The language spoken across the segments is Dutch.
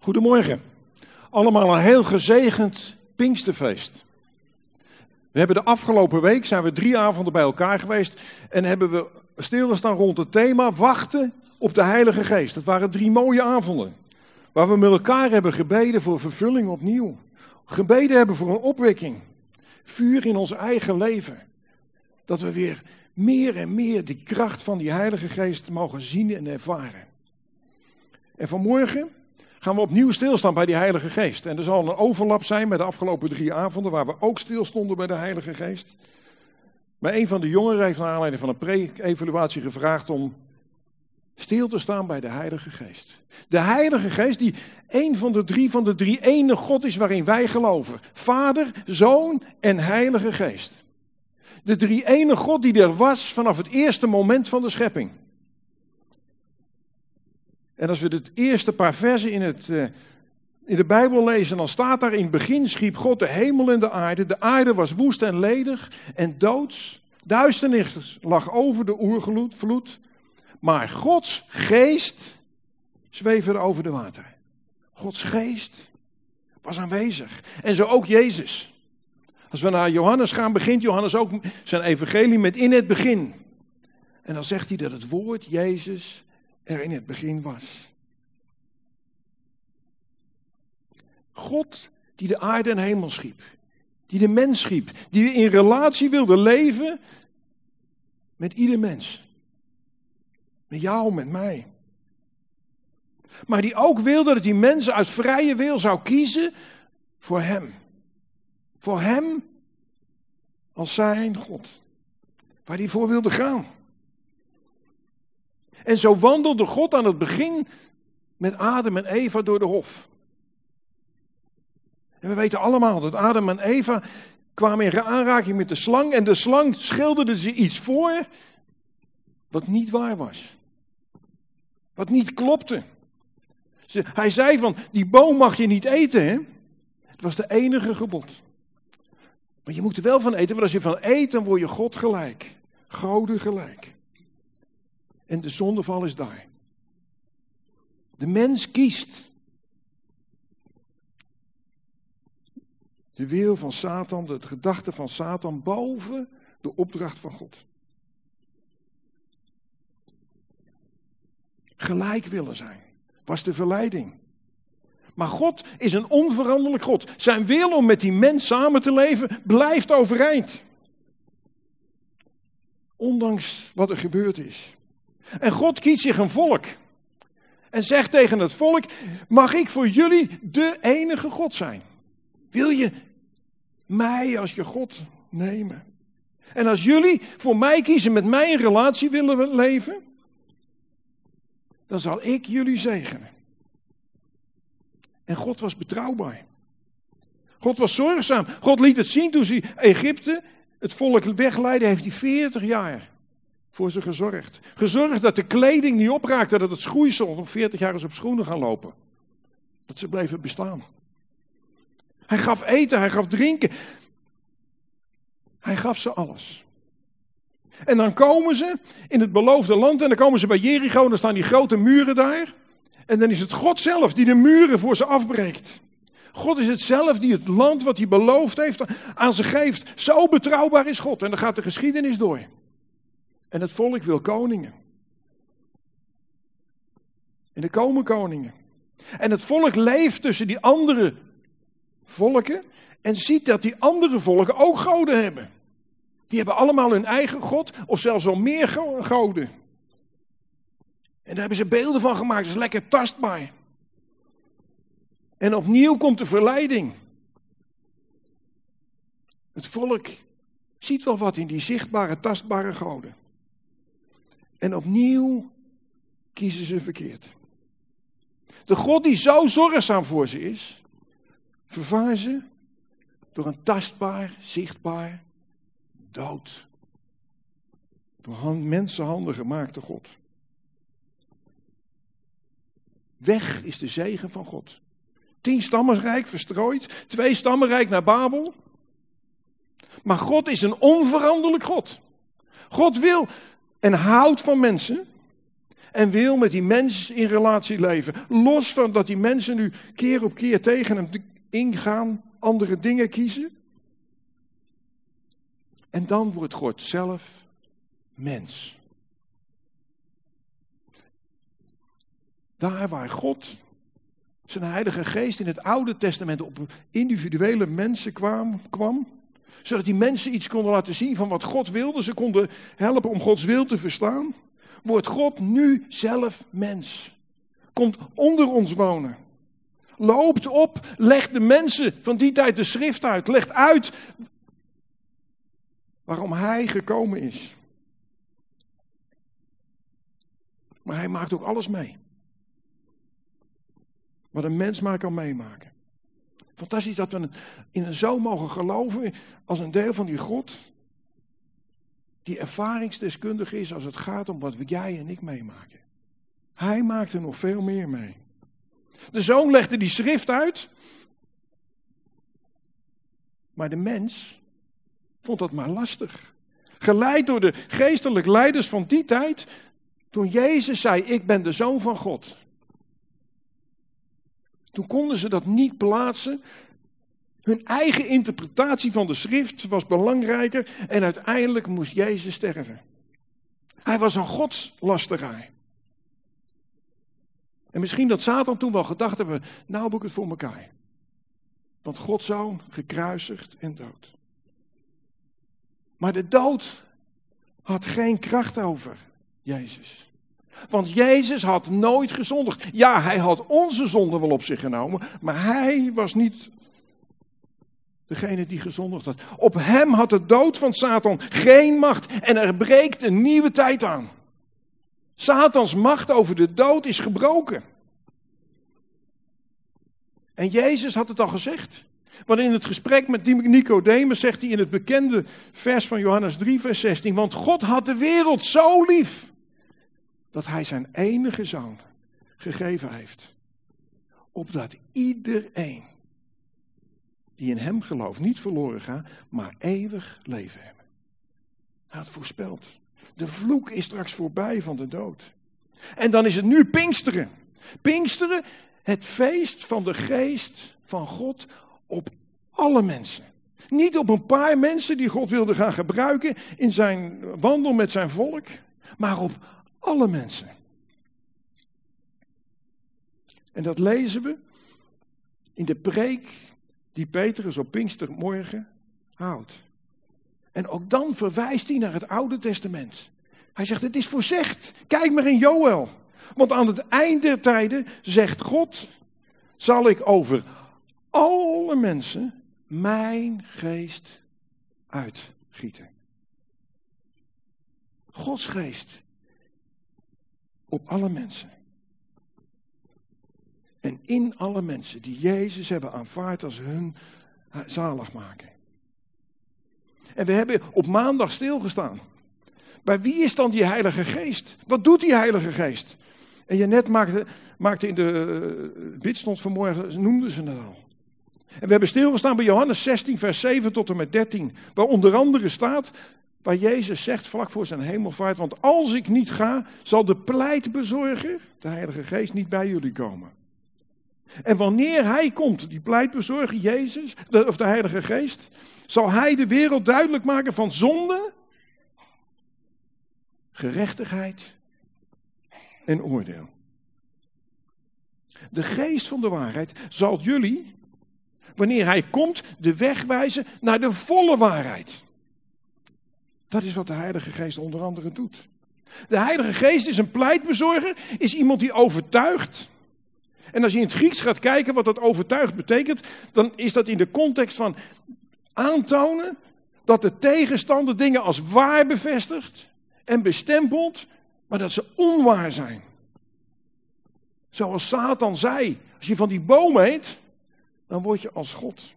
Goedemorgen. Allemaal een heel gezegend Pinksterfeest. We hebben de afgelopen week, zijn we 3 avonden bij elkaar geweest en hebben we stilgestaan rond het thema wachten op de Heilige Geest. Dat waren 3 mooie avonden, waar we met elkaar hebben gebeden voor vervulling opnieuw. Gebeden hebben voor een opwekking. Vuur in ons eigen leven. Dat we weer meer en meer die kracht van die Heilige Geest mogen zien en ervaren. En vanmorgen gaan we opnieuw stilstaan bij die Heilige Geest. En er zal een overlap zijn met de afgelopen 3 avonden, waar we ook stilstonden bij de Heilige Geest. Maar een van de jongeren heeft naar aanleiding van een pre-evaluatie gevraagd om stil te staan bij de Heilige Geest. De Heilige Geest die een van de drie ene God is waarin wij geloven. Vader, Zoon en Heilige Geest. De 3 ene God die er was vanaf het eerste moment van de schepping. En als we het eerste paar versen in de Bijbel lezen, dan staat daar: in het begin schiep God de hemel en de aarde. De aarde was woest en ledig en doods. Duisternis lag over de oervloed. Maar Gods geest zweefde over de wateren. Gods geest was aanwezig. En zo ook Jezus. Als we naar Johannes gaan, begint Johannes ook zijn evangelie met in het begin. En dan zegt hij dat het woord Jezus er in het begin was. God die de aarde en hemel schiep. Die de mens schiep. Die in relatie wilde leven met ieder mens. Met jou, met mij. Maar die ook wilde dat die mensen uit vrije wil zou kiezen voor hem. Voor hem als zijn God. Waar hij voor wilde gaan. En zo wandelde God aan het begin met Adam en Eva door de hof. En we weten allemaal dat Adam en Eva kwamen in aanraking met de slang. En de slang schilderde ze iets voor wat niet waar was. Wat niet klopte. Hij zei van, die boom mag je niet eten, hè? Het was de enige gebod. Maar je moet er wel van eten, want als je van eet, dan word je God gelijk. Goden gelijk. En de zondeval is daar. De mens kiest de wil van Satan, de gedachte van Satan boven de opdracht van God. Gelijk willen zijn was de verleiding. Maar God is een onveranderlijk God. Zijn wil om met die mens samen te leven blijft overeind. Ondanks wat er gebeurd is. En God kiest zich een volk. En zegt tegen het volk: mag ik voor jullie de enige God zijn? Wil je mij als je God nemen? En als jullie voor mij kiezen, met mij een relatie willen leven, dan zal ik jullie zegenen. En God was betrouwbaar. God was zorgzaam. God liet het zien toen ze Egypte, het volk wegleidde, heeft hij 40 jaar voor ze gezorgd. Gezorgd dat de kleding niet opraakte, dat het schoeisel nog 40 jaar is op schoenen gaan lopen. Dat ze bleven bestaan. Hij gaf eten, hij gaf drinken. Hij gaf ze alles. En dan komen ze in het beloofde land en dan komen ze bij Jericho en dan staan die grote muren daar. En dan is het God zelf die de muren voor ze afbreekt. God is het zelf die het land wat hij beloofd heeft aan ze geeft. Zo betrouwbaar is God. En dan gaat de geschiedenis door. En het volk wil koningen. En er komen koningen. En het volk leeft tussen die andere volken en ziet dat die andere volken ook goden hebben. Die hebben allemaal hun eigen God of zelfs wel meer goden. En daar hebben ze beelden van gemaakt, dat is lekker tastbaar. En opnieuw komt de verleiding. Het volk ziet wel wat in die zichtbare, tastbare goden. En opnieuw kiezen ze verkeerd. De God die zo zorgzaam voor ze is, vervangen ze door een tastbaar, zichtbaar dood. Door mensenhanden gemaakte God. Weg is de zegen van God. 10 stammenrijk verstrooid, 2 stammenrijk naar Babel. Maar God is een onveranderlijk God. God wil en houdt van mensen. En wil met die mens in relatie leven. Los van dat die mensen nu keer op keer tegen hem ingaan. Andere dingen kiezen. En dan wordt God zelf mens. Daar waar God zijn Heilige Geest in het Oude Testament op individuele mensen kwam, zodat die mensen iets konden laten zien van wat God wilde, ze konden helpen om Gods wil te verstaan, wordt God nu zelf mens. Komt onder ons wonen. Loopt op, legt de mensen van die tijd de schrift uit, legt uit waarom hij gekomen is. Maar hij maakt ook alles mee. Wat een mens maar kan meemaken. Fantastisch dat we in een zoon mogen geloven als een deel van die God. Die ervaringsdeskundig is als het gaat om wat jij en ik meemaken. Hij maakt er nog veel meer mee. De zoon legde die schrift uit. Maar de mens vond dat maar lastig. Geleid door de geestelijke leiders van die tijd. Toen Jezus zei, ik ben de Zoon van God. Toen konden ze dat niet plaatsen. Hun eigen interpretatie van de schrift was belangrijker. En uiteindelijk moest Jezus sterven. Hij was een godslasteraar. En misschien dat Satan toen wel gedacht hebben, nou heb ik het voor elkaar. Want Gods Zoon gekruisigd en dood. Maar de dood had geen kracht over Jezus. Want Jezus had nooit gezondigd. Ja, hij had onze zonde wel op zich genomen, maar hij was niet degene die gezondigd had. Op hem had de dood van Satan geen macht en er breekt een nieuwe tijd aan. Satans macht over de dood is gebroken. En Jezus had het al gezegd. Want in het gesprek met Nicodemus zegt hij in het bekende vers van Johannes 3 vers 16. Want God had de wereld zo lief. Dat hij zijn enige zoon gegeven heeft. Opdat iedereen die in hem gelooft niet verloren gaat, maar eeuwig leven hebben. Hij had voorspeld. De vloek is straks voorbij van de dood. En dan is het nu Pinksteren. Pinksteren, het feest van de geest van God op alle mensen. Niet op een paar mensen die God wilde gaan gebruiken in zijn wandel met zijn volk, maar op alle mensen. En dat lezen we in de preek die Petrus op Pinkstermorgen houdt. En ook dan verwijst hij naar het Oude Testament. Hij zegt, het is voorzegd. Kijk maar in Joël. Want aan het eind der tijden zegt God, zal ik over alle mensen mijn geest uitgieten. Gods geest op alle mensen. En in alle mensen die Jezus hebben aanvaard als hun zaligmaker. En we hebben op maandag stilgestaan. Bij wie is dan die Heilige Geest? Wat doet die Heilige Geest? En Jeannette maakte in de bidstond vanmorgen, noemden ze het al. En we hebben stilgestaan bij Johannes 16 vers 7 tot en met 13. Waar onder andere staat, waar Jezus zegt vlak voor zijn hemelvaart. Want als ik niet ga, zal de pleitbezorger, de Heilige Geest, niet bij jullie komen. En wanneer hij komt, die pleitbezorger, Jezus, of de Heilige Geest, zal hij de wereld duidelijk maken van zonde, gerechtigheid en oordeel. De geest van de waarheid zal jullie, wanneer hij komt, de weg wijzen naar de volle waarheid. Dat is wat de Heilige Geest onder andere doet. De Heilige Geest is een pleitbezorger, is iemand die overtuigt. En als je in het Grieks gaat kijken wat dat overtuigd betekent, dan is dat in de context van aantonen dat de tegenstander dingen als waar bevestigt en bestempelt, maar dat ze onwaar zijn. Zoals Satan zei, als je van die boom eet, dan word je als God.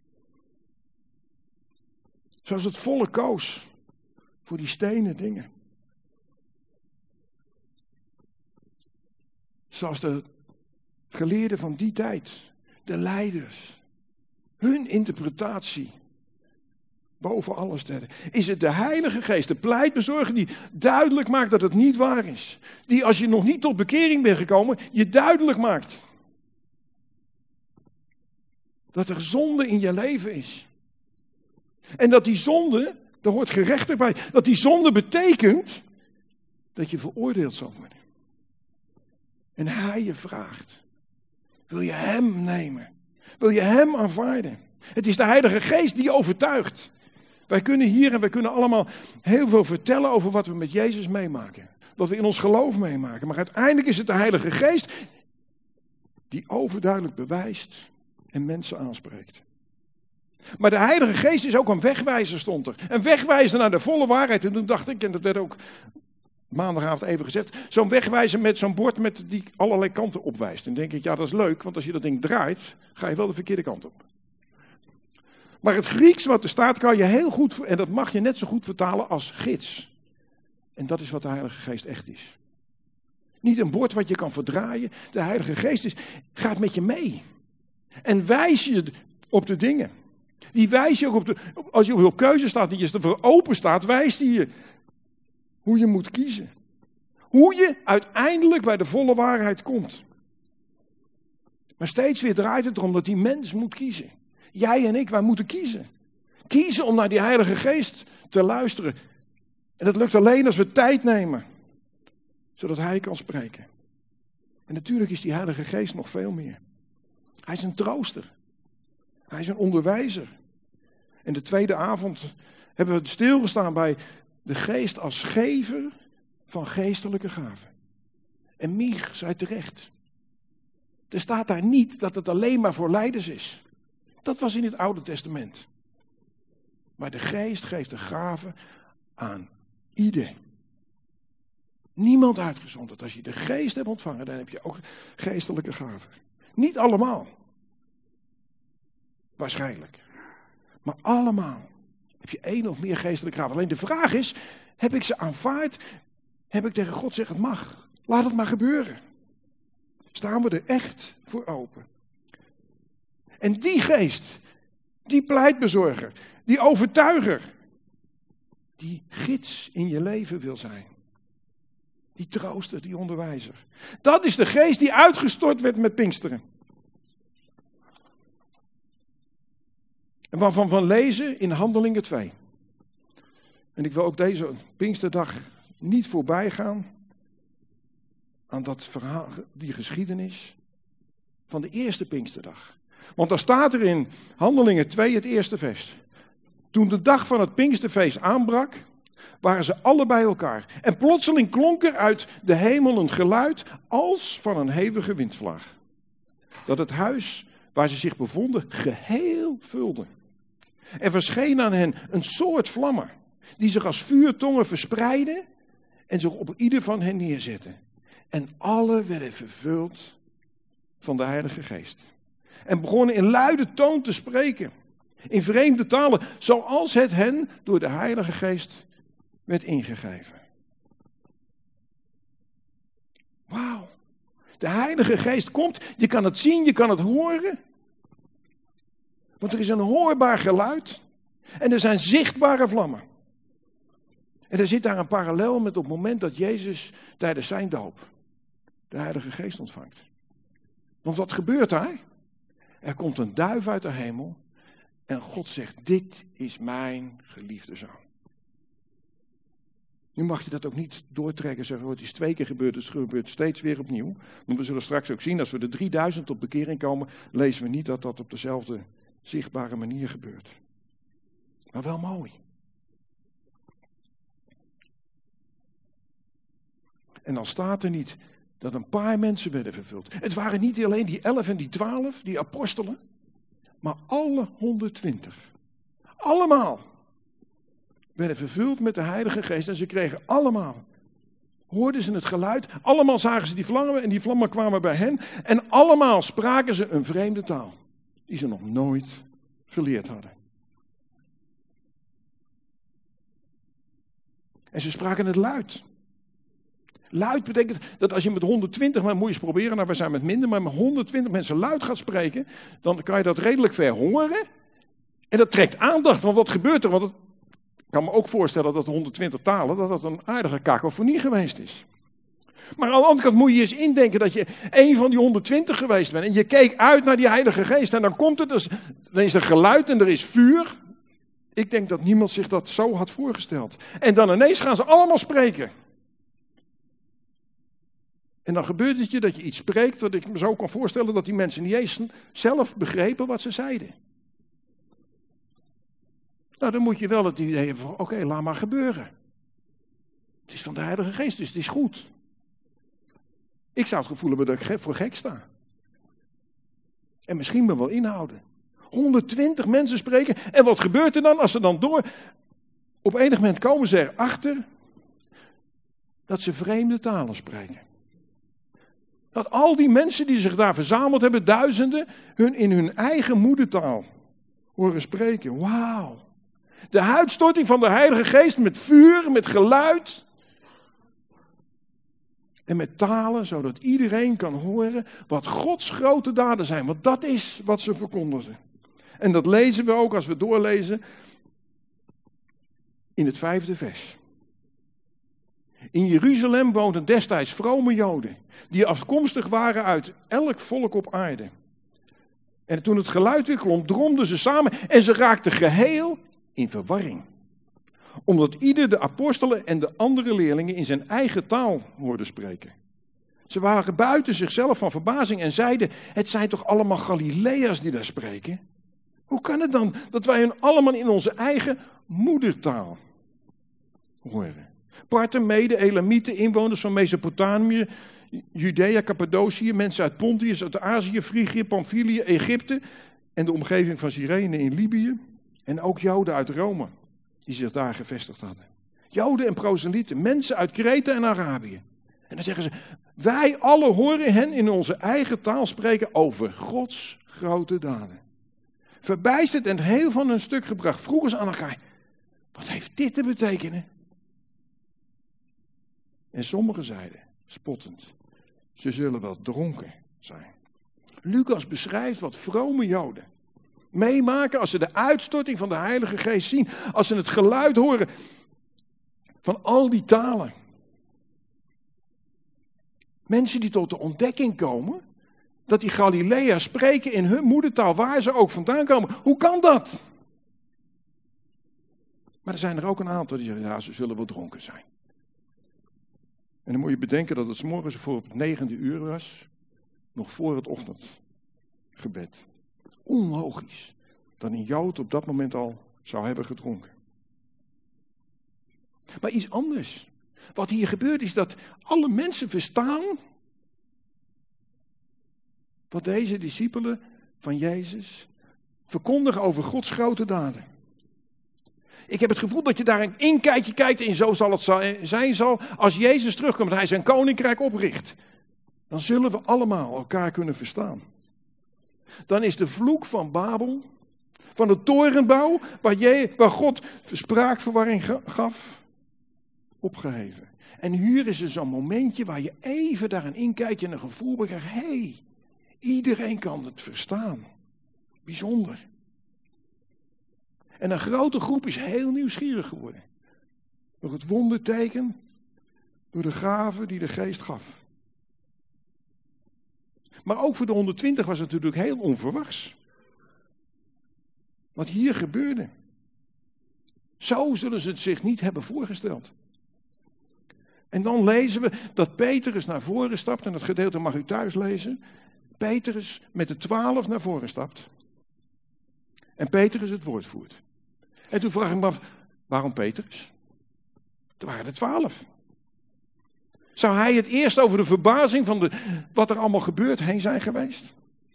Zoals het volk koos voor die stenen dingen. Zoals de geleerden van die tijd, de leiders, hun interpretatie boven alles stellen. Is het de Heilige Geest, de pleitbezorger, die duidelijk maakt dat het niet waar is. Die als je nog niet tot bekering bent gekomen, je duidelijk maakt dat er zonde in je leven is. En dat die zonde, daar hoort gerechtigheid bij, dat die zonde betekent dat je veroordeeld zal worden. En hij je vraagt, wil je hem nemen? Wil je hem aanvaarden? Het is de Heilige Geest die overtuigt. Wij kunnen hier en wij kunnen allemaal heel veel vertellen over wat we met Jezus meemaken. Wat we in ons geloof meemaken. Maar uiteindelijk is het de Heilige Geest die overduidelijk bewijst en mensen aanspreekt. Maar de Heilige Geest is ook een wegwijzer, stond er. Een wegwijzer naar de volle waarheid. En toen dacht ik, en dat werd ook maandagavond even gezegd, zo'n wegwijzer met zo'n bord met die allerlei kanten opwijst. En dan denk ik, ja, dat is leuk, want als je dat ding draait, ga je wel de verkeerde kant op. Maar het Grieks wat er staat, kan je heel goed, en dat mag je net zo goed vertalen als gids. En dat is wat de Heilige Geest echt is. Niet een bord wat je kan verdraaien. De Heilige Geest gaat met je mee. En wijs je op de dingen. Die wijs je ook op als je op keuze staat en je ervoor open staat, wijst hij je hoe je moet kiezen. Hoe je uiteindelijk bij de volle waarheid komt. Maar steeds weer draait het erom dat die mens moet kiezen. Jij en ik, wij moeten kiezen. Kiezen om naar die Heilige Geest te luisteren. En dat lukt alleen als we tijd nemen. Zodat hij kan spreken. En natuurlijk is die Heilige Geest nog veel meer. Hij is een trooster. Hij is een onderwijzer. En de tweede avond hebben we stilgestaan bij de Geest als gever van geestelijke gaven. En Mich zei terecht. Er staat daar niet dat het alleen maar voor leiders is. Dat was in het Oude Testament. Maar de Geest geeft de gaven aan ieder. Niemand uitgezonderd. Als je de Geest hebt ontvangen, dan heb je ook geestelijke gaven. Niet allemaal. Waarschijnlijk. Maar allemaal heb je één of meer geestelijke gaven. Alleen de vraag is, heb ik ze aanvaard? Heb ik tegen God gezegd, het mag. Laat het maar gebeuren. Staan we er echt voor open. En die geest, die pleitbezorger, die overtuiger, die gids in je leven wil zijn. Die trooster, die onderwijzer. Dat is de geest die uitgestort werd met Pinksteren. En waarvan we lezen in Handelingen 2. En ik wil ook deze Pinksterdag niet voorbij gaan aan dat verhaal, die geschiedenis van de eerste Pinksterdag. Want dan staat er in Handelingen 2 het eerste vers. Toen de dag van het Pinksterfeest aanbrak, waren ze alle bij elkaar. En plotseling klonk er uit de hemel een geluid als van een hevige windvlaag. Dat het huis waar ze zich bevonden geheel vulde. Er verscheen aan hen een soort vlammen, die zich als vuurtongen verspreidden en zich op ieder van hen neerzetten. En alle werden vervuld van de Heilige Geest. En begonnen in luide toon te spreken, in vreemde talen, zoals het hen door de Heilige Geest werd ingegeven. Wauw. De Heilige Geest komt, je kan het zien, je kan het horen. Want er is een hoorbaar geluid en er zijn zichtbare vlammen. En er zit daar een parallel met op het moment dat Jezus tijdens zijn doop de Heilige Geest ontvangt. Want wat gebeurt daar? Er komt een duif uit de hemel en God zegt, dit is mijn geliefde zoon. Nu mag je dat ook niet doortrekken en zeggen, het is 2 keer gebeurd, dus het gebeurt steeds weer opnieuw. Want we zullen straks ook zien, als we de 3000 tot bekering komen, lezen we niet dat dat op dezelfde zichtbare manier gebeurt. Maar wel mooi. En dan staat er niet dat een paar mensen werden vervuld. Het waren niet alleen die 11 en die 12, die apostelen, maar alle 120. Allemaal werden vervuld met de Heilige Geest en ze kregen allemaal, hoorden ze het geluid, allemaal zagen ze die vlammen en die vlammen kwamen bij hen en allemaal spraken ze een vreemde taal die ze nog nooit geleerd hadden. En ze spraken het luid. Luid betekent dat als je met 120, maar moet je eens proberen, nou wij zijn met minder, maar met 120 mensen luid gaat spreken, dan kan je dat redelijk ver horen En dat trekt aandacht, want wat gebeurt er? Want ik kan me ook voorstellen dat 120 talen, dat een aardige kakofonie geweest is. Maar aan de andere kant moet je eens indenken dat je een van die 120 geweest bent. En je keek uit naar die Heilige Geest. En dan komt het dus, dan is er geluid en er is vuur. Ik denk dat niemand zich dat zo had voorgesteld. En dan ineens gaan ze allemaal spreken. En dan gebeurt het je dat je iets spreekt wat ik me zo kan voorstellen dat die mensen niet eens zelf begrepen wat ze zeiden. Nou, dan moet je wel het idee hebben van, oké, laat maar gebeuren. Het is van de Heilige Geest, dus het is goed. Ik zou het gevoel hebben dat ik voor gek sta. En misschien me wel inhouden. 120 mensen spreken. En wat gebeurt er dan als ze dan op enig moment komen ze erachter dat ze vreemde talen spreken. Dat al die mensen die zich daar verzameld hebben, duizenden, in hun eigen moedertaal horen spreken. Wauw. De uitstorting van de Heilige Geest met vuur, met geluid. En met talen, zodat iedereen kan horen wat Gods grote daden zijn. Want dat is wat ze verkondigden. En dat lezen we ook als we doorlezen in het 5e vers. In Jeruzalem woonden destijds vrome Joden, die afkomstig waren uit elk volk op aarde. En toen het geluid weer klonk, dromden ze samen en ze raakten geheel in verwarring. Omdat ieder de apostelen en de andere leerlingen in zijn eigen taal hoorde spreken. Ze waren buiten zichzelf van verbazing en zeiden, het zijn toch allemaal Galileërs die daar spreken? Hoe kan het dan dat wij hen allemaal in onze eigen moedertaal horen? Parten, Meden, Elamieten, inwoners van Mesopotamië, Judea, Cappadocië, mensen uit Pontius, uit Azië, Frigië, Pamphylië, Egypte en de omgeving van Cyrene in Libië. En ook Joden uit Rome, die zich daar gevestigd hadden. Joden en proselieten, mensen uit Kreta en Arabië. En dan zeggen ze, wij alle horen hen in onze eigen taal spreken over Gods grote daden. Verbijsterd en heel van hun stuk gebracht, vroegen ze aan elkaar, wat heeft dit te betekenen? En sommigen zeiden, spottend, ze zullen wel dronken zijn. Lucas beschrijft wat vrome Joden meemaken als ze de uitstorting van de Heilige Geest zien. Als ze het geluid horen van al die talen. Mensen die tot de ontdekking komen dat die Galileërs spreken in hun moedertaal, waar ze ook vandaan komen. Hoe kan dat? Maar er zijn er ook een aantal die zeggen, ja, ze zullen wel dronken zijn. En dan moet je bedenken dat het 's morgens voor het 9e uur was, nog voor het ochtendgebed. Onlogisch dat een Jood op dat moment al zou hebben gedronken. Maar iets anders. Wat hier gebeurt is dat alle mensen verstaan wat deze discipelen van Jezus verkondigen over Gods grote daden. Ik heb het gevoel dat je daar een inkijkje kijkt en zo zal het zijn zal als Jezus terugkomt en hij zijn koninkrijk opricht. Dan zullen we allemaal elkaar kunnen verstaan. Dan is de vloek van Babel, van de torenbouw, waar God spraakverwarring gaf, opgeheven. En hier is er zo'n momentje waar je even daar een inkijkje en een gevoel bij krijgt. Hé, iedereen kan het verstaan. Bijzonder. En een grote groep is heel nieuwsgierig geworden. Door het wonderteken, door de gave die de Geest gaf. Maar ook voor de 120 was het natuurlijk heel onverwachts. Wat hier gebeurde. Zo zullen ze het zich niet hebben voorgesteld. En dan lezen we dat Petrus naar voren stapt. En dat gedeelte mag u thuis lezen. Petrus met de 12 naar voren stapt. En Petrus het woord voert. En toen vraag ik me af, waarom Petrus? Er waren er 12. Zou hij het eerst over de verbazing van wat er allemaal gebeurt heen zijn geweest?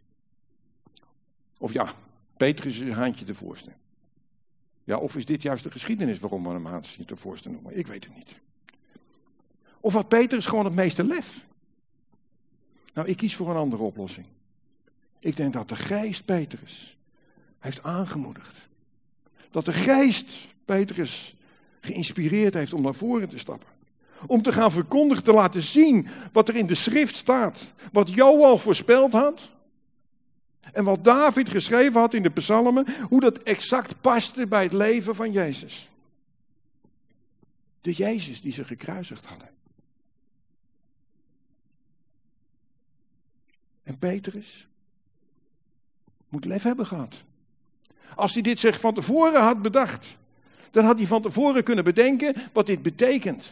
Of ja, Petrus is een haantje te voorste. Ja, of is dit juist de geschiedenis waarom we hem haantje te voorste noemen? Ik weet het niet. Of had Petrus gewoon het meeste lef? Nou, ik kies voor een andere oplossing. Ik denk dat de Geest Petrus heeft aangemoedigd. Dat de Geest Petrus geïnspireerd heeft om naar voren te stappen. Om te gaan verkondigen, te laten zien wat er in de schrift staat. Wat Joël voorspeld had. En wat David geschreven had in de psalmen, hoe dat exact paste bij het leven van Jezus. De Jezus die ze gekruisigd hadden. En Petrus moet lef hebben gehad. Als hij dit zich van tevoren had bedacht, dan had hij van tevoren kunnen bedenken wat dit betekent.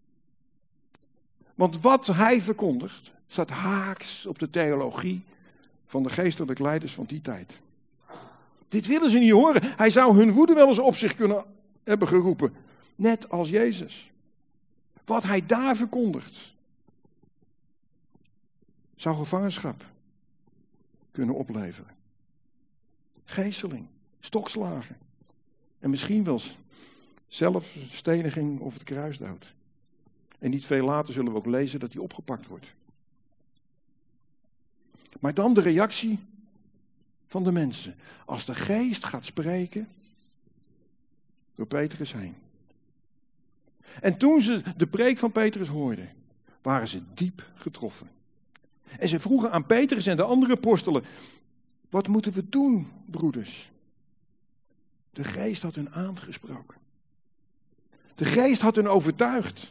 Want wat hij verkondigt, staat haaks op de theologie van de geestelijke leiders van die tijd. Dit willen ze niet horen. Hij zou hun woede wel eens op zich kunnen hebben geroepen. Net als Jezus. Wat hij daar verkondigt, zou gevangenschap kunnen opleveren. Geesteling, stokslagen. En misschien wel zelfsteniging of het kruisdood. En niet veel later zullen we ook lezen dat hij opgepakt wordt. Maar dan de reactie van de mensen. Als de geest gaat spreken door Petrus heen. En toen ze de preek van Petrus hoorden, waren ze diep getroffen. En ze vroegen aan Petrus en de andere apostelen: wat moeten we doen, broeders? De geest had hun aangesproken. De geest had hun overtuigd.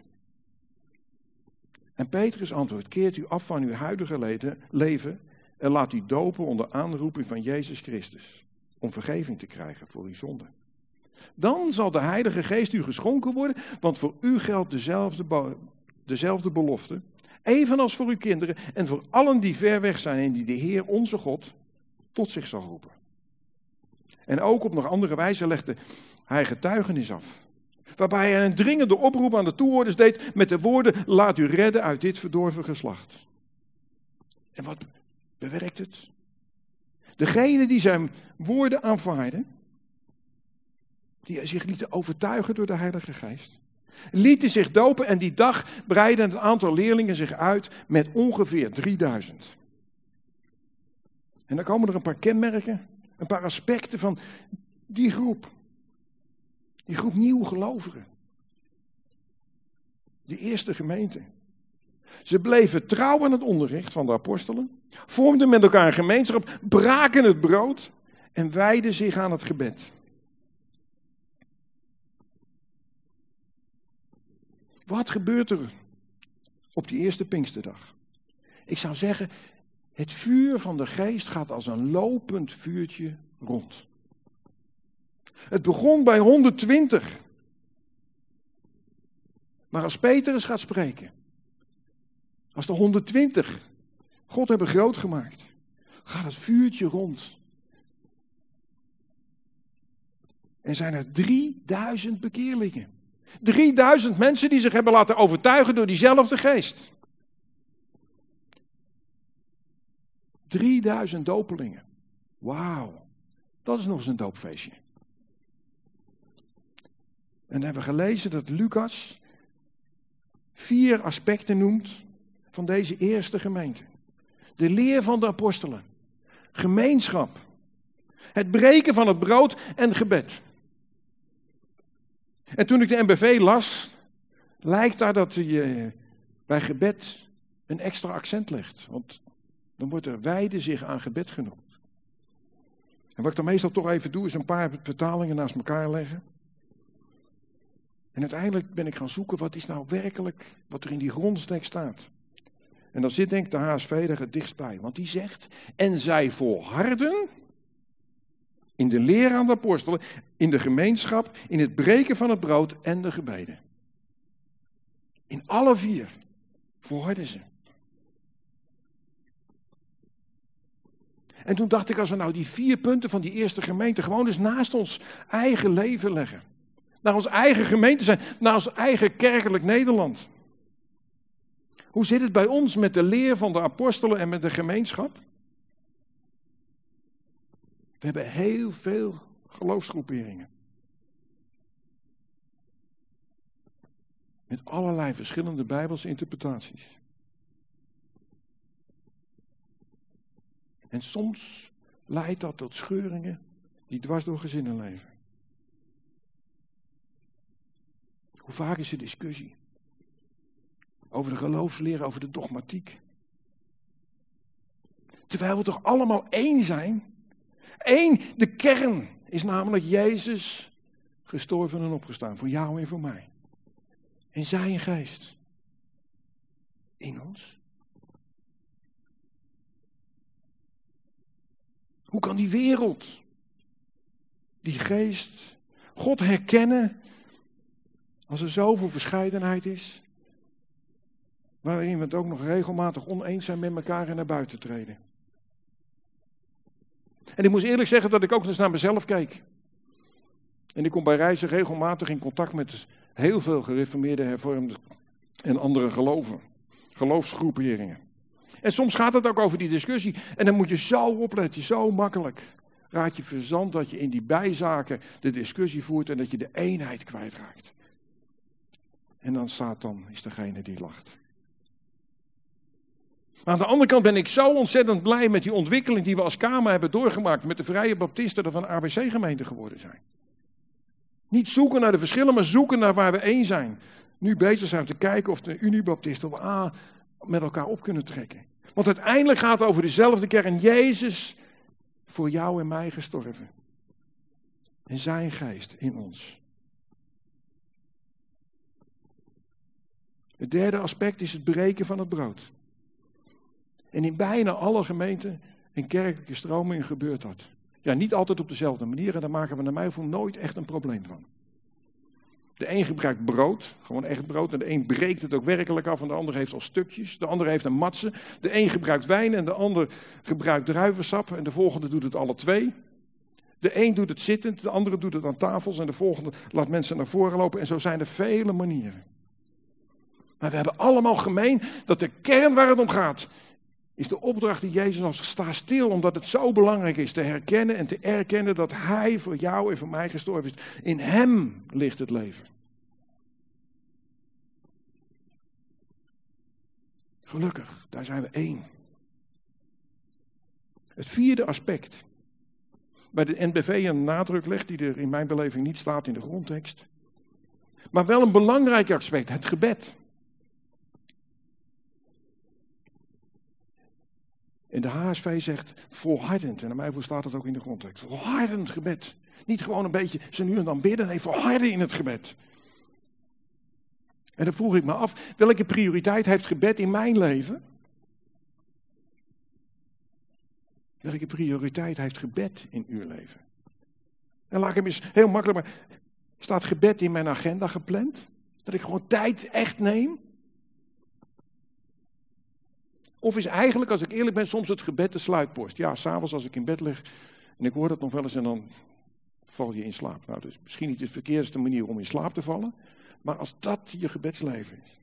En Petrus antwoordt: keert u af van uw huidige leven en laat u dopen onder aanroeping van Jezus Christus. Om vergeving te krijgen voor uw zonden. Dan zal de Heilige Geest u geschonken worden, want voor u geldt dezelfde belofte. Evenals voor uw kinderen en voor allen die ver weg zijn en die de Heer onze God tot zich zal roepen. En ook op nog andere wijze legde hij getuigenis af. Waarbij hij een dringende oproep aan de toehoorders deed met de woorden: laat u redden uit dit verdorven geslacht. En wat bewerkt het? Degene die zijn woorden aanvaarden, die zich lieten overtuigen door de Heilige Geest, lieten zich dopen en die dag breidde het aantal leerlingen zich uit met ongeveer 3000. En dan komen er een paar kenmerken, een paar aspecten van die groep. Die groep nieuwgelovigen. Die eerste gemeente. Ze bleven trouw aan het onderricht van de apostelen, vormden met elkaar een gemeenschap, braken het brood en wijden zich aan het gebed. Wat gebeurt er op die eerste Pinksterdag? Ik zou zeggen, het vuur van de geest gaat als een lopend vuurtje rond. Het begon bij 120. Maar als Petrus gaat spreken, als de 120 God hebben groot gemaakt, gaat het vuurtje rond. En zijn er 3000 bekeerlingen. 3000 mensen die zich hebben laten overtuigen door diezelfde geest. 3000 dopelingen. Wauw, dat is nog eens een doopfeestje. En dan hebben we gelezen dat Lucas 4 aspecten noemt van deze eerste gemeente. De leer van de apostelen. Gemeenschap. Het breken van het brood en gebed. En toen ik de NBV las, lijkt daar dat je bij gebed een extra accent legt. Want dan wordt er wijden zich aan gebed genoemd. En wat ik dan meestal toch even doe, is een paar vertalingen naast elkaar leggen. En uiteindelijk ben ik gaan zoeken, wat is nou werkelijk wat er in die grondtekst staat. En dan zit denk ik de HSV er het dichtst bij. Want die zegt: en zij volharden in de leer aan de apostelen, in de gemeenschap, in het breken van het brood en de gebeden. In alle 4 volharden ze. En toen dacht ik, als we nou die 4 punten van die eerste gemeente gewoon eens naast ons eigen leven leggen. Naar ons eigen gemeente zijn, naar ons eigen kerkelijk Nederland. Hoe zit het bij ons met de leer van de apostelen en met de gemeenschap? We hebben heel veel geloofsgroeperingen. Met allerlei verschillende Bijbelse interpretaties. En soms leidt dat tot scheuringen die dwars door gezinnen leven. Hoe vaak is er discussie? Over de geloofsleer, over de dogmatiek. Terwijl we toch allemaal één zijn? Eén, de kern is namelijk Jezus gestorven en opgestaan. Voor jou en voor mij. En zijn geest in ons. Hoe kan die wereld, die geest, God herkennen als er zoveel verscheidenheid is, waarin we het ook nog regelmatig oneens zijn met elkaar en naar buiten treden? En ik moest eerlijk zeggen dat ik ook eens naar mezelf keek. En ik kom bij reizen regelmatig in contact met heel veel gereformeerde, hervormden en andere geloofsgroeperingen. En soms gaat het ook over die discussie. En dan moet je zo opletten, zo makkelijk. Raad je verzand dat je in die bijzaken de discussie voert en dat je de eenheid kwijtraakt. En dan Satan is degene die lacht. Maar aan de andere kant ben ik zo ontzettend blij met die ontwikkeling die we als Kamer hebben doorgemaakt met de Vrije Baptisten die van de ABC-gemeente geworden zijn. Niet zoeken naar de verschillen, maar zoeken naar waar we één zijn. Nu bezig zijn om te kijken of de Unibaptisten met elkaar op kunnen trekken. Want uiteindelijk gaat het over dezelfde kern. Jezus voor jou en mij gestorven. En zijn geest in ons. Het derde aspect is het breken van het brood. En in bijna alle gemeenten en kerkelijke stromingen gebeurt dat. Ja, niet altijd op dezelfde manier en daar maken we naar mij voor nooit echt een probleem van. De een gebruikt brood, gewoon echt brood. En de een breekt het ook werkelijk af en de ander heeft al stukjes. De ander heeft een matse. De een gebruikt wijn en de ander gebruikt druivensap. En de volgende doet het alle twee. De een doet het zittend, de andere doet het aan tafels. En de volgende laat mensen naar voren lopen. En zo zijn er vele manieren. Maar we hebben allemaal gemeen dat de kern waar het om gaat, is de opdracht die Jezus ons sta stil, omdat het zo belangrijk is te herkennen en te erkennen dat Hij voor jou en voor mij gestorven is. In Hem ligt het leven. Gelukkig, daar zijn we één. Het vierde aspect, bij de NBV een nadruk legt die er in mijn beleving niet staat in de grondtekst, maar wel een belangrijk aspect, het gebed. En de HSV zegt volhardend. En aan mij voor staat het ook in de grondtekst. Volhardend gebed. Niet gewoon een beetje zo nu en dan bidden. Nee, volharden in het gebed. En dan vroeg ik me af, welke prioriteit heeft gebed in mijn leven? Welke prioriteit heeft gebed in uw leven? En laat ik hem eens heel makkelijk, maar staat gebed in mijn agenda gepland? Dat ik gewoon tijd echt neem? Of is eigenlijk, als ik eerlijk ben, soms het gebed de sluitpost? Ja, s'avonds als ik in bed lig en ik hoor dat nog wel eens en dan val je in slaap. Nou, dus misschien niet de verkeerdste manier om in slaap te vallen, maar als dat je gebedsleven is.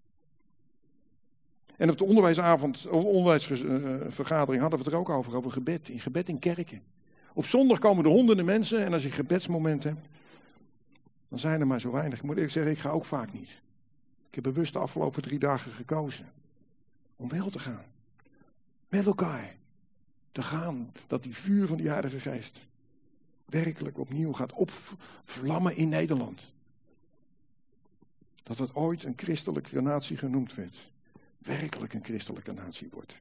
En op de onderwijsvergadering hadden we het er ook over gebed. In gebed in kerken. Op zondag komen er honderden mensen en als ik gebedsmoment heb, dan zijn er maar zo weinig. Ik moet eerlijk zeggen, ik ga ook vaak niet. Ik heb bewust de afgelopen 3 dagen gekozen om wel te gaan. Met elkaar. Te gaan. Dat die vuur van die Heilige Geest werkelijk opnieuw gaat opvlammen in Nederland. Dat het ooit een christelijke natie genoemd werd. Werkelijk een christelijke natie wordt.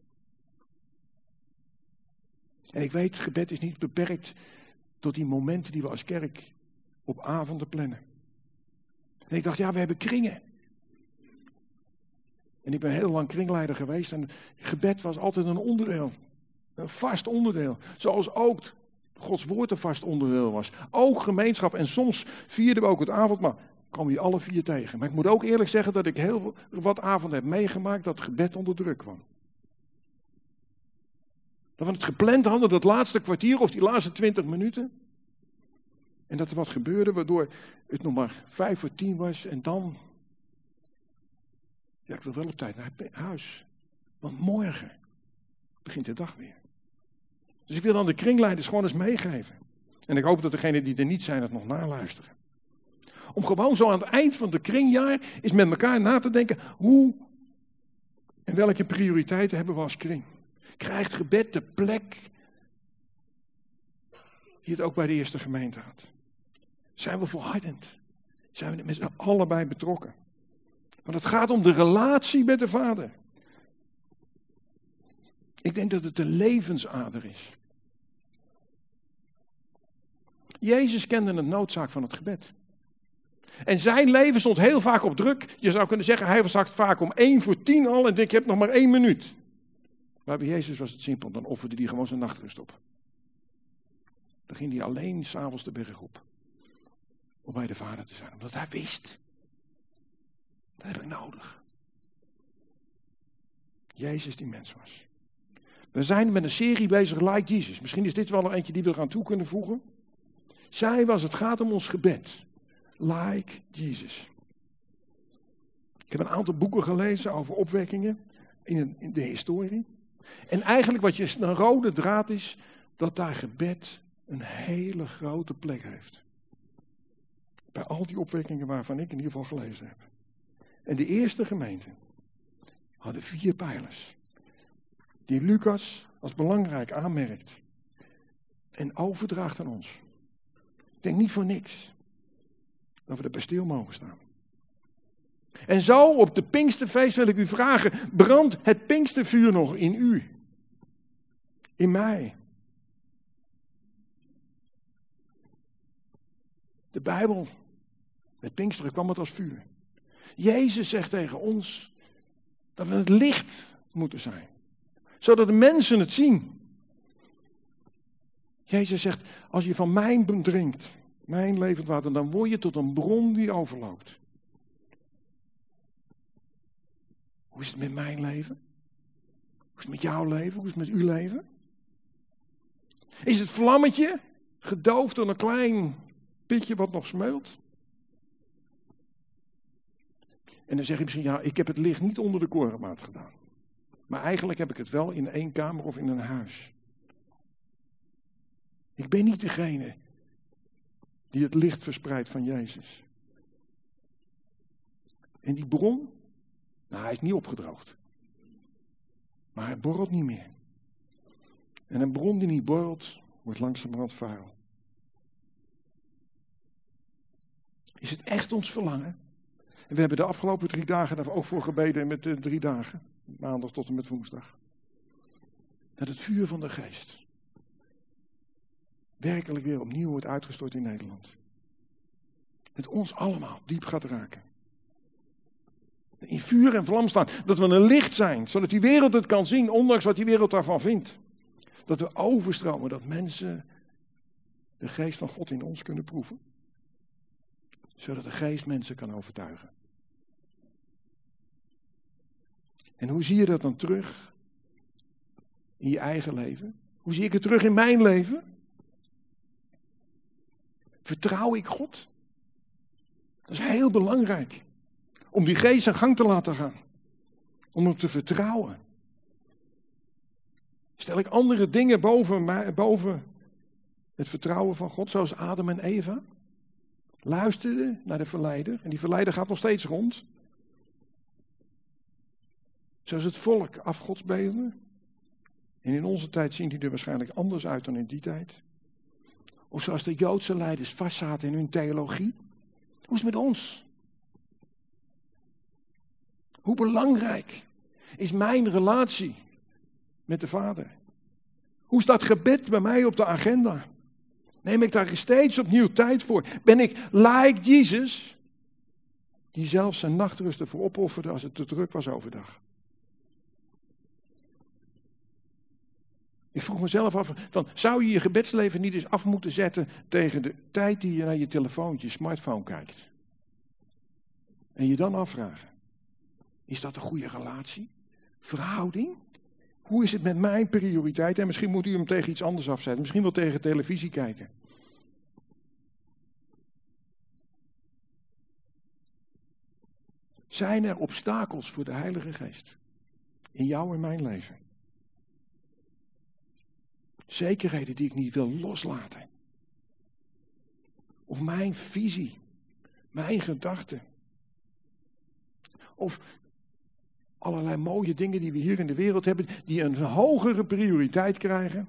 En ik weet, gebed is niet beperkt tot die momenten die we als kerk op avonden plannen. En ik dacht, ja, we hebben kringen. En ik ben heel lang kringleider geweest en gebed was altijd een onderdeel. Een vast onderdeel. Zoals ook Gods woord een vast onderdeel was. Ook gemeenschap en soms vierden we ook het avondmaal. Kwamen die alle 4 tegen. Maar ik moet ook eerlijk zeggen dat ik heel wat avonden heb meegemaakt dat gebed onder druk kwam. Dat we het gepland hadden, dat laatste kwartier of die laatste 20 minuten. En dat er wat gebeurde waardoor het nog maar 9:55 was en dan... Ja, ik wil wel op tijd naar huis. Want morgen begint de dag weer. Dus ik wil dan de kringleiders gewoon eens meegeven. En ik hoop dat degenen die er niet zijn het nog naluisteren. Om gewoon zo aan het eind van het kringjaar eens met elkaar na te denken. Hoe en welke prioriteiten hebben we als kring? Krijgt gebed de plek die het ook bij de eerste gemeente had? Zijn we volhardend? Zijn we met z'n allebei betrokken? Want het gaat om de relatie met de Vader. Ik denk dat het de levensader is. Jezus kende de noodzaak van het gebed. En zijn leven stond heel vaak op druk. Je zou kunnen zeggen, hij was vaak om 9:50 al en ik heb nog maar 1 minuut. Maar bij Jezus was het simpel, dan offerde hij gewoon zijn nachtrust op. Dan ging hij alleen 's avonds de berg op. Om bij de Vader te zijn, omdat hij wist. Dat heb ik nodig. Jezus die mens was. We zijn met een serie bezig, Like Jesus. Misschien is dit wel er eentje die we eraan toe kunnen voegen. Het gaat om ons gebed. Like Jesus. Ik heb een aantal boeken gelezen over opwekkingen in de historie. En eigenlijk wat een rode draad is, dat daar gebed een hele grote plek heeft. Bij al die opwekkingen waarvan ik in ieder geval gelezen heb. En de eerste gemeenten hadden 4 pijlers. Die Lucas als belangrijk aanmerkt. En overdraagt aan ons. Ik denk niet voor niks dat we erbij stil mogen staan. En zo op de Pinksterfeest wil ik u vragen, brandt het Pinkstervuur nog in u? In mij? De Bijbel, met Pinksteren kwam het als vuur. Jezus zegt tegen ons dat we het licht moeten zijn. Zodat de mensen het zien. Jezus zegt, als je van mijn drinkt, mijn levend water, dan word je tot een bron die overloopt. Hoe is het met mijn leven? Hoe is het met jouw leven? Hoe is het met uw leven? Is het vlammetje gedoofd door een klein pitje wat nog smeult? En dan zeg je misschien, ja, ik heb het licht niet onder de korenmaat gedaan. Maar eigenlijk heb ik het wel in 1 kamer of in een huis. Ik ben niet degene die het licht verspreidt van Jezus. En die bron, nou, hij is niet opgedroogd. Maar hij borrelt niet meer. En een bron die niet borrelt, wordt langzamerhand vuil. Is het echt ons verlangen? En we hebben de afgelopen 3 dagen daar ook voor gebeden met de 3 dagen. Maandag tot en met woensdag. Dat het vuur van de geest werkelijk weer opnieuw wordt uitgestort in Nederland. Het ons allemaal diep gaat raken. In vuur en vlam staan. Dat we een licht zijn, zodat die wereld het kan zien, ondanks wat die wereld daarvan vindt. Dat we overstromen, dat mensen de geest van God in ons kunnen proeven. Zodat de geest mensen kan overtuigen. En hoe zie je dat dan terug in je eigen leven? Hoe zie ik het terug in mijn leven? Vertrouw ik God? Dat is heel belangrijk. Om die geest zijn gang te laten gaan. Om hem te vertrouwen. Stel ik andere dingen boven het vertrouwen van God, zoals Adam en Eva? Luisterden naar de verleider. En die verleider gaat nog steeds rond. Zoals het volk afgodsbeelden. En in onze tijd zien die er waarschijnlijk anders uit dan in die tijd. Of zoals de Joodse leiders vastzaten in hun theologie. Hoe is het met ons? Hoe belangrijk is mijn relatie met de Vader? Hoe staat gebed bij mij op de agenda? Neem ik daar steeds opnieuw tijd voor? Ben ik like Jesus, die zelfs zijn nachtrust ervoor opofferde als het te druk was overdag? Ik vroeg mezelf af, zou je je gebedsleven niet eens af moeten zetten tegen de tijd die je naar je telefoontje, je smartphone kijkt? En je dan afvragen, is dat een goede relatie? Verhouding? Hoe is het met mijn prioriteit? En misschien moet u hem tegen iets anders afzetten. Misschien wel tegen televisie kijken. Zijn er obstakels voor de Heilige Geest? In jou en mijn leven? Zekerheden die ik niet wil loslaten. Of mijn visie. Mijn gedachten. Of allerlei mooie dingen die we hier in de wereld hebben, die een hogere prioriteit krijgen.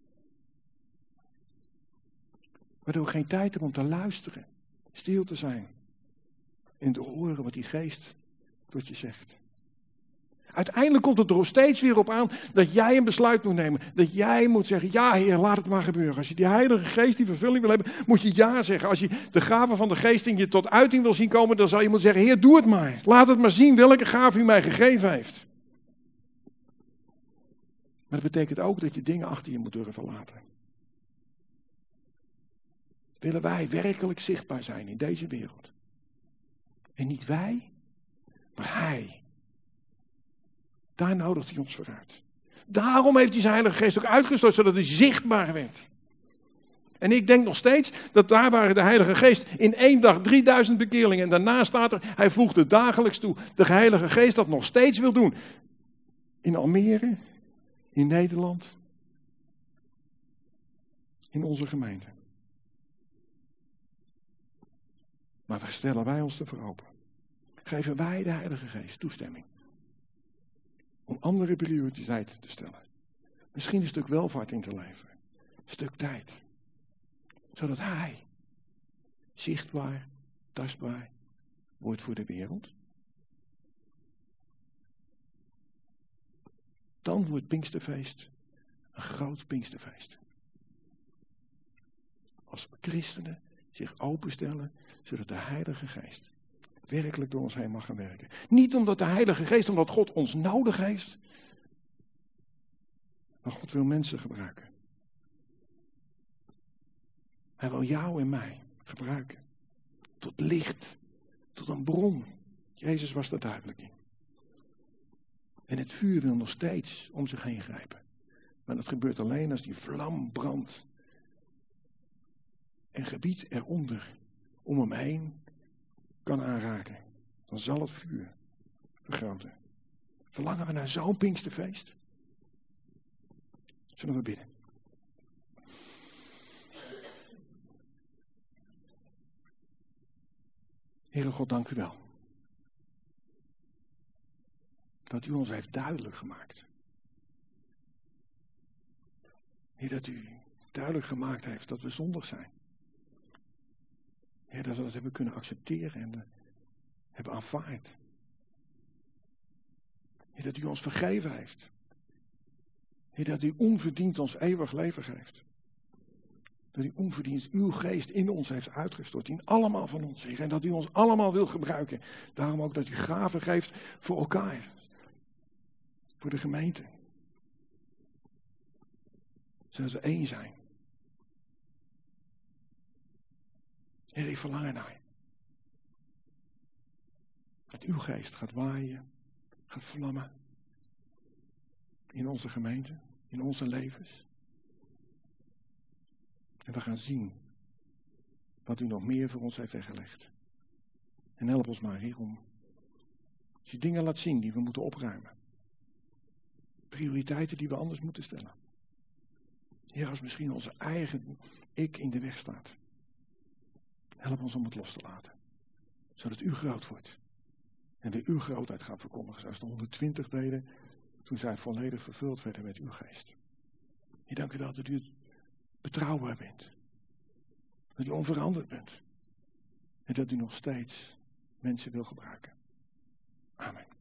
Waardoor ik geen tijd heb om te luisteren, stil te zijn en te horen wat die geest tot je zegt. Uiteindelijk komt het er steeds weer op aan dat jij een besluit moet nemen. Dat jij moet zeggen, ja Heer, laat het maar gebeuren. Als je die Heilige Geest, die vervulling wil hebben, moet je ja zeggen. Als je de gave van de Geest in je tot uiting wil zien komen, dan zal je moeten zeggen, Heer, doe het maar. Laat het maar zien welke gave u mij gegeven heeft. Maar dat betekent ook dat je dingen achter je moet durven laten. Willen wij werkelijk zichtbaar zijn in deze wereld? En niet wij, maar Hij. Daar nodigt Hij ons voor uit. Daarom heeft hij zijn Heilige Geest ook uitgestort, zodat hij zichtbaar werd. En ik denk nog steeds dat daar waren de Heilige Geest in 1 dag 3000 bekeerlingen. En daarna staat er, hij voegde dagelijks toe. De Heilige Geest dat nog steeds wil doen. In Almere, in Nederland, in onze gemeente. Maar stellen wij ons ervoor open? Geven wij de Heilige Geest toestemming? Om andere prioriteiten te stellen. Misschien een stuk welvaart in te leveren. Een stuk tijd. Zodat Hij zichtbaar, tastbaar wordt voor de wereld. Dan wordt Pinksterfeest een groot Pinksterfeest. Als christenen zich openstellen, zodat de Heilige Geest werkelijk door ons heen mag gaan werken. Niet omdat de Heilige Geest, omdat God ons nodig heeft. Maar God wil mensen gebruiken. Hij wil jou en mij gebruiken. Tot licht. Tot een bron. Jezus was daar duidelijk in. En het vuur wil nog steeds om zich heen grijpen. Maar dat gebeurt alleen als die vlam brandt. En gebied eronder om hem heen kan aanraken. Dan zal het vuur vergroten. Verlangen we naar zo'n Pinksterfeest? Zullen we bidden? Heere God, dank u wel. Dat u ons heeft duidelijk gemaakt. Heer, dat u duidelijk gemaakt heeft dat we zondig zijn. Heer, dat we dat hebben kunnen accepteren en hebben aanvaard. Heer, dat u ons vergeven heeft. Heer, dat u onverdiend ons eeuwig leven geeft. Dat u onverdiend uw geest in ons heeft uitgestort. In allemaal van ons, Heer. En dat u ons allemaal wil gebruiken. Daarom ook dat u gaven geeft voor elkaar. Voor de gemeente. Zodat we één zijn. Heer, ik verlang ernaar. Dat uw geest gaat waaien, gaat vlammen. In onze gemeente, in onze levens. En we gaan zien wat u nog meer voor ons heeft weggelegd. En help ons maar, Heer, om als je dingen laat zien die we moeten opruimen. Prioriteiten die we anders moeten stellen. Heer, als misschien onze eigen ik in de weg staat. Help ons om het los te laten. Zodat u groot wordt. En weer uw grootheid gaan verkondigen. Zoals de 120 deden toen zij volledig vervuld werden met uw geest. Heer, dank u wel dat u betrouwbaar bent. Dat u onveranderd bent. En dat u nog steeds mensen wil gebruiken. Amen.